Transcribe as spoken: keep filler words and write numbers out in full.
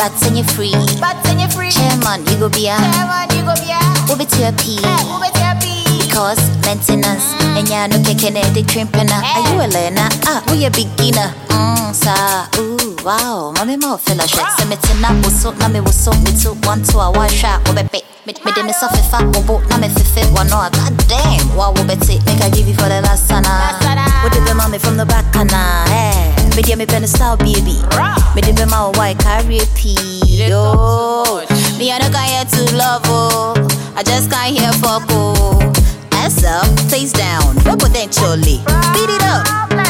but send you free. But send you free. Chairman, you go be a. Chairman, you go be a. We'll be to your P. We'll be to your P. Because maintenance, mm. and ya no kicking it, the crimping. Are you a learner? Ah, we a beginner. Mmm, sa, ooh, wow. Mommy, more fella shit. Send me to na was so, na me was so, me too. One to a one shot, or be me, me, de me suffer fat, or boat, na me fit one. No, god damn. Wow, will be take, make I give you for the last sana. What did the mommy from the back, na? Eh, me, de me pen style, baby. Me, de me my white carry P. Yo, me, I don't got here to love, oh. I just can't hear fuck, oh. Ass up, face down, potentially. Beat it up.